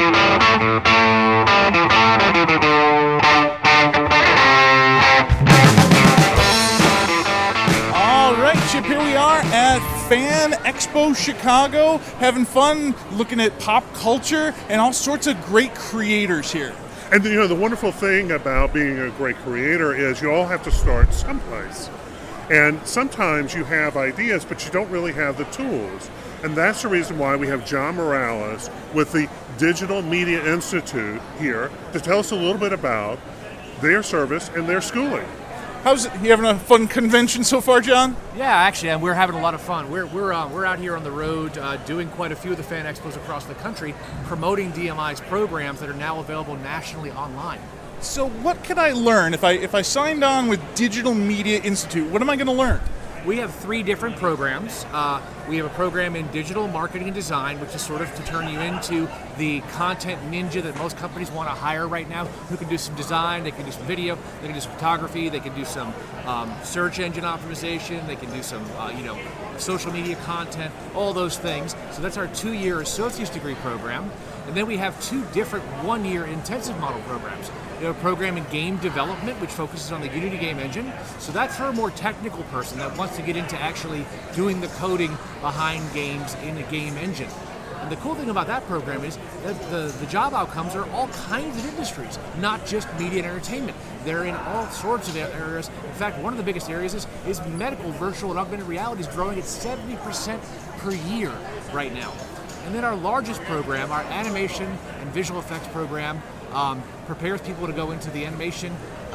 Here we are at Fan Expo Chicago, having fun looking at pop culture and all sorts of great creators here. And the wonderful thing about being a great creator is you all have to start someplace. And sometimes you have ideas, but you don't really have the tools. And that's the reason why we have John Morales with the Digital Media Institute here to tell us a little bit about their service and their schooling. How's it? You having a fun convention so far, John? Yeah, actually, and we're having a lot of fun. We're out here on the road doing quite a few of the fan expos across the country, promoting DMI's programs that are now available nationally online. So what can I learn if I signed on with Digital Media Institute? What am I going to learn? We have 3 different programs. We have a program in digital marketing and design, which is sort of to turn you into the content ninja that most companies want to hire right now, who can do some design, they can do some video, they can do some photography, they can do some search engine optimization, they can do some social media content, all those things. So that's our 2-year associate's degree program. And then we have 2 different 1-year intensive model programs. We have a program in game development, which focuses on the Unity game engine. So that's for a more technical person that wants to get into actually doing the coding behind games in a game engine. And the cool thing about that program is that the job outcomes are all kinds of industries, not just media and entertainment. They're in all sorts of areas. In fact, one of the biggest areas is medical, virtual, and augmented reality is growing at 70% per year right now. And then our largest program, our animation and visual effects program, prepares people to go into the animation,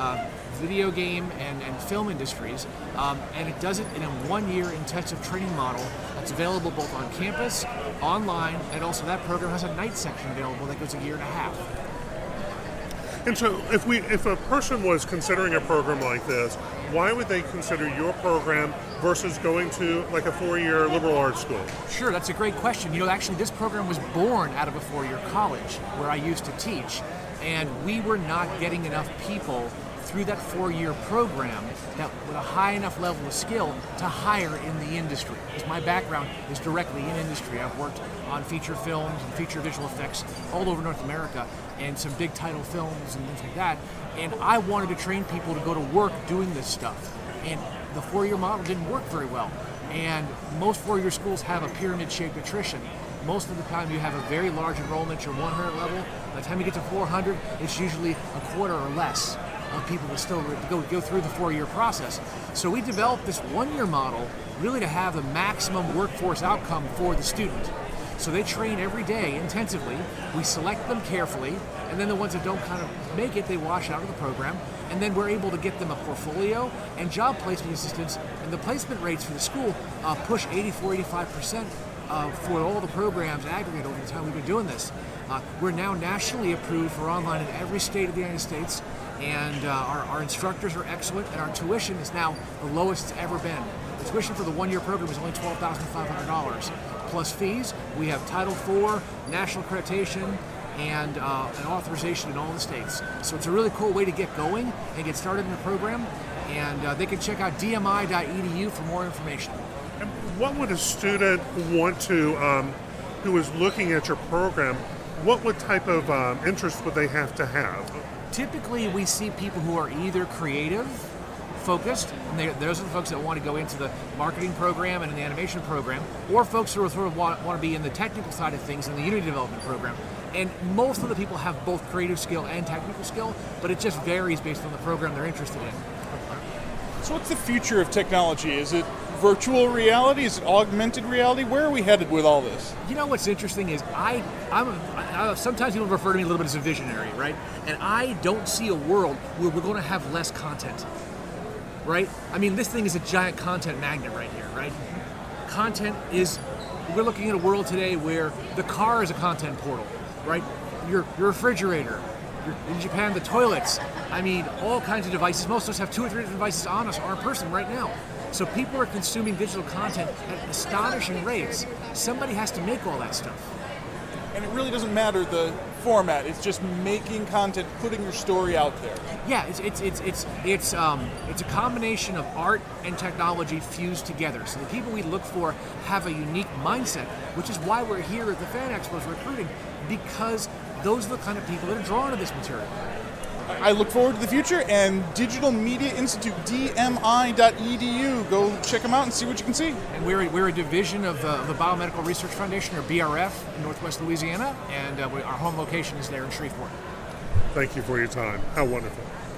video game, and film industries. And it does it in a 1-year intensive training model that's available both on campus, online, and also that program has a night section available that goes a year and a half. And so if a person was considering a program like this, why would they consider your program versus going to like a 4-year liberal arts school? Sure, that's a great question. Actually this program was born out of a 4-year college where I used to teach, and we were not getting enough people through that 4-year program that with a high enough level of skill to hire in the industry. Because my background is directly in industry. I've worked on feature films and feature visual effects all over North America and some big title films and things like that. And I wanted to train people to go to work doing this stuff. And the 4-year model didn't work very well. And most 4-year schools have a pyramid-shaped attrition. Most of the time you have a very large enrollment, your 100 level. By the time you get to 400, it's usually a quarter or less of people that still go through the 4-year process. So we developed this 1-year model really to have the maximum workforce outcome for the student. So they train every day intensively. We select them carefully, and then the ones that don't kind of make it, they wash out of the program. And then we're able to get them a portfolio and job placement assistance. And the placement rates for the school push 84-85% for all the programs aggregate over the time we've been doing this. We're now nationally approved for online in every state of the United States. And our instructors are excellent, and our tuition is now the lowest it's ever been. The tuition for the 1-year program is only $12,500 plus fees. We have Title IV, national accreditation, and an authorization in all the states. So it's a really cool way to get going and get started in the program. And they can check out dmi.edu for more information. And what would a student want to, who is looking at your program, what type of interest would they have to have? Typically, we see people who are either creative focused, and those are the folks that want to go into the marketing program and in the animation program, or folks who sort of want to be in the technical side of things in the Unity development program. And most of the people have both creative skill and technical skill, but it just varies based on the program they're interested in. So what's the future of technology? Is it virtual reality? Is it augmented reality? Where are we headed with all this? What's interesting is sometimes people refer to me a little bit as a visionary, right? And I don't see a world where we're going to have less content, right? I mean, this thing is a giant content magnet right here, right? We're looking at a world today where the car is a content portal, right? Your refrigerator, in Japan, the toilets. I mean, all kinds of devices. Most of us have 2 or 3 different devices on us, our person right now. So people are consuming digital content at astonishing rates. Somebody has to make all that stuff. And it really doesn't matter the format. It's just making content, putting your story out there. Yeah, it's a combination of art and technology fused together. So the people we look for have a unique mindset, which is why we're here at the Fan Expos recruiting, because those are the kind of people that are drawn to this material. I look forward to the future, and Digital Media Institute, dmi.edu. Go check them out and see what you can see. And we're a division of the Biomedical Research Foundation, or BRF, in Northwest Louisiana, and our home location is there in Shreveport. Thank you for your time. How wonderful.